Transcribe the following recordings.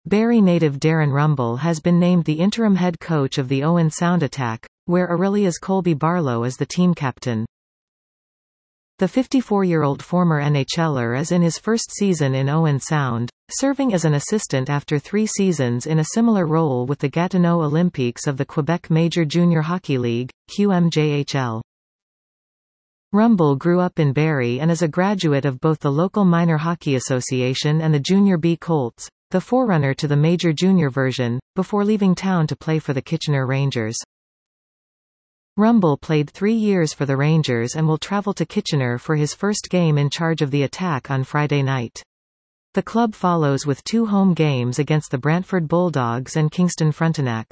Barrie native Darren Rumble has been named the interim head coach of the Owen Sound Attack, where Aurelius Colby-Barlow is the team captain. The 54-year-old former NHLer is in his first season in Owen Sound, serving as an assistant after 3 seasons in a similar role with the Gatineau Olympiques of the Quebec Major Junior Hockey League, QMJHL. Rumble grew up in Barrie and is a graduate of both the local Minor Hockey Association and the Junior B Colts, the forerunner to the Major Junior version, before leaving town to play for the Kitchener Rangers. Rumble played 3 years for the Rangers and will travel to Kitchener for his first game in charge of the Attack on Friday night. The club follows with 2 home games against the Brantford Bulldogs and Kingston Frontenacs.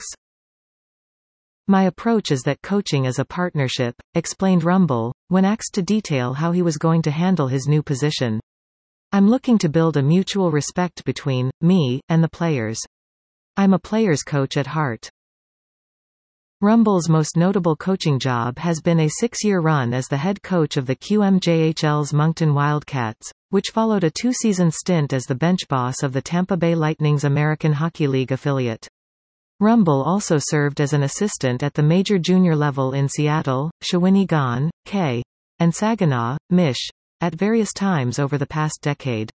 "My approach is that coaching is a partnership," explained Rumble, when asked to detail how he was going to handle his new position. "I'm looking to build a mutual respect between me and the players. I'm a player's coach at heart." Rumble's most notable coaching job has been a 6-year run as the head coach of the QMJHL's Moncton Wildcats, which followed a 2-season stint as the bench boss of the Tampa Bay Lightning's American Hockey League affiliate. Rumble also served as an assistant at the major junior level in Seattle, Shawinigan, K. and Saginaw, Mich. at various times over the past decade.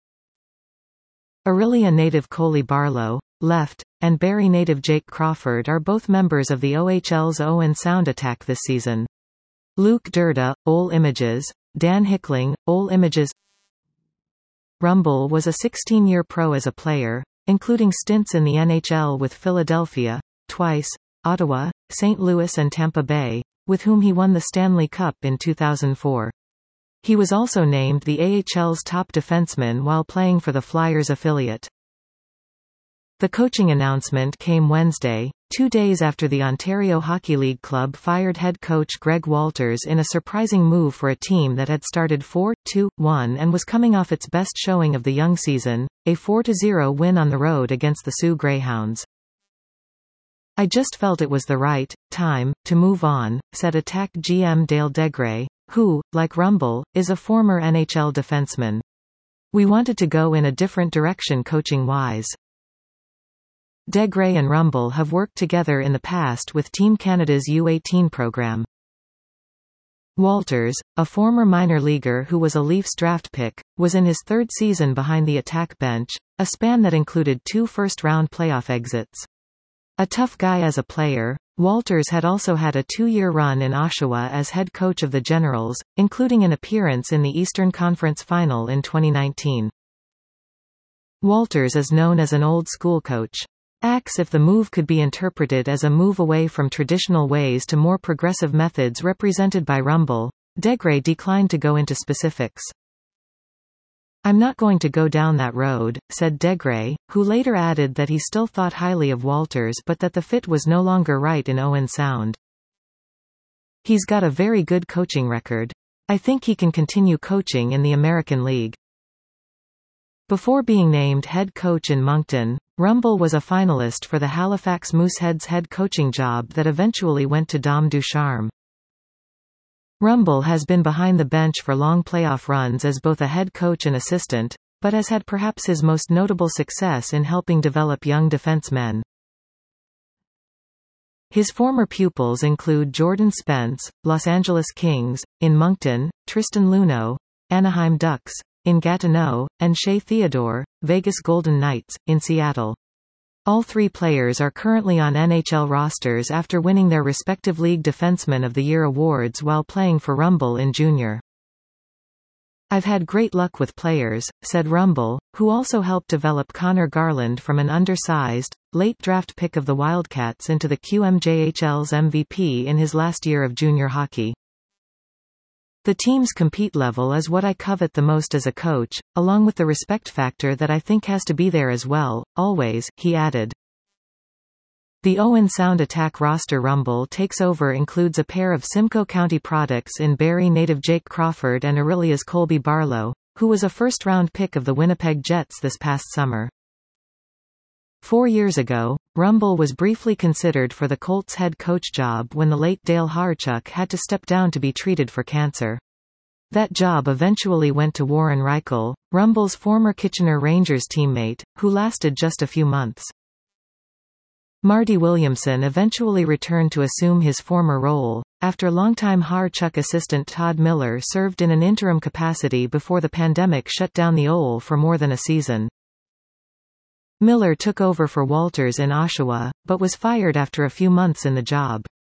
Orillia native Colby-Barlow, left, and Barrie native Jake Crawford are both members of the OHL's Owen Sound Attack this season. Luke Durda, Ole Images, Dan Hickling, Ole Images. Rumble was a 16-year pro as a player, including stints in the NHL with Philadelphia, twice, Ottawa, St. Louis and Tampa Bay, with whom he won the Stanley Cup in 2004. He was also named the AHL's top defenseman while playing for the Flyers affiliate. The coaching announcement came Wednesday, 2 days after the Ontario Hockey League club fired head coach Greg Walters in a surprising move for a team that had started 4-2-1 and was coming off its best showing of the young season, a 4-0 win on the road against the Sioux Greyhounds. "I just felt it was the right time to move on," said Attack GM Dale Degray, who, like Rumble, is a former NHL defenseman. "We wanted to go in a different direction coaching-wise." Degray and Rumble have worked together in the past with Team Canada's U18 program. Walters, a former minor leaguer who was a Leafs draft pick, was in his 3rd season behind the Attack bench, a span that included 2 first-round playoff exits. A tough guy as a player, Walters had also had a 2-year run in Oshawa as head coach of the Generals, including an appearance in the Eastern Conference Final in 2019. Walters is known as an old-school coach. Asks if the move could be interpreted as a move away from traditional ways to more progressive methods represented by Rumble. Degray declined to go into specifics. "I'm not going to go down that road," said Degray, who later added that he still thought highly of Walters but that the fit was no longer right in Owen Sound. "He's got a very good coaching record. I think he can continue coaching in the American League." Before being named head coach in Moncton, Rumble was a finalist for the Halifax Mooseheads head coaching job that eventually went to Dom Ducharme. Rumble has been behind the bench for long playoff runs as both a head coach and assistant, but has had perhaps his most notable success in helping develop young defensemen. His former pupils include Jordan Spence, Los Angeles Kings, in Moncton, Tristan Luneau, Anaheim Ducks, in Gatineau, and Shea Theodore, Vegas Golden Knights, in Seattle. All 3 players are currently on NHL rosters after winning their respective League Defenseman of the Year awards while playing for Rumble in junior. "I've had great luck with players," said Rumble, who also helped develop Connor Garland from an undersized, late draft pick of the Wildcats into the QMJHL's MVP in his last year of junior hockey. "The team's compete level is what I covet the most as a coach, along with the respect factor that I think has to be there as well, always," he added. The Owen Sound Attack roster Rumble takes over includes a pair of Simcoe County products in Barrie native Jake Crawford and Aurelius Colby-Barlow, who was a first-round pick of the Winnipeg Jets this past summer. 4 years ago, Rumble was briefly considered for the Colts head coach job when the late Dale Hawerchuk had to step down to be treated for cancer. That job eventually went to Warren Reichel, Rumble's former Kitchener Rangers teammate, who lasted just a few months. Marty Williamson eventually returned to assume his former role, after longtime Har-Chuck assistant Todd Miller served in an interim capacity before the pandemic shut down the OL for more than a season. Miller took over for Walters in Oshawa, but was fired after a few months in the job.